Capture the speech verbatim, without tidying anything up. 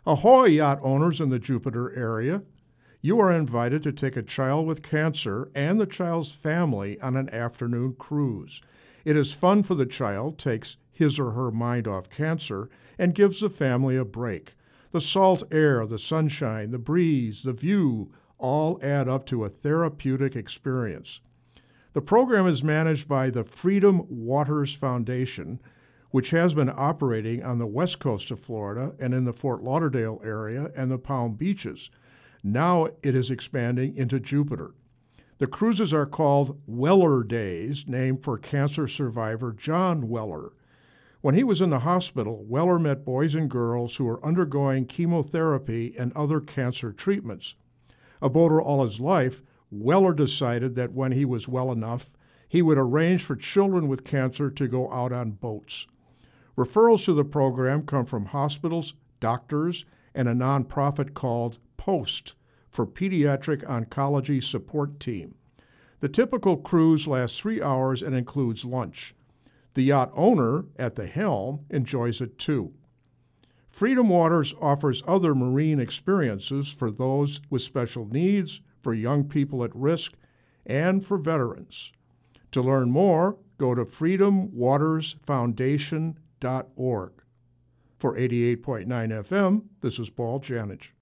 Ahoy, yacht owners in the Jupiter area. You are invited to take a child with cancer and the child's family on an afternoon cruise. It is fun for the child, takes his or her mind off cancer, and gives the family a break. The salt air, the sunshine, the breeze, the view all add up to a therapeutic experience. The program is managed by the Freedom Waters Foundation, which has been operating on the west coast of Florida and in the Fort Lauderdale area and the Palm Beaches. Now it is expanding into Jupiter. The cruises are called Weller Days, named for cancer survivor John Weller. When he was in the hospital, Weller met boys and girls who were undergoing chemotherapy and other cancer treatments. A boater all his life, Weller decided that when he was well enough, he would arrange for children with cancer to go out on boats. Referrals to the program come from hospitals, doctors, and a nonprofit called POST for Pediatric Oncology Support Team. The typical cruise lasts three hours and includes lunch. The yacht owner, at the helm, enjoys it too. Freedom Waters offers other marine experiences for those with special needs, for young people at risk, and for veterans. To learn more, go to freedom waters foundation dot org. For eighty-eight point nine F M, this is Paul Janich.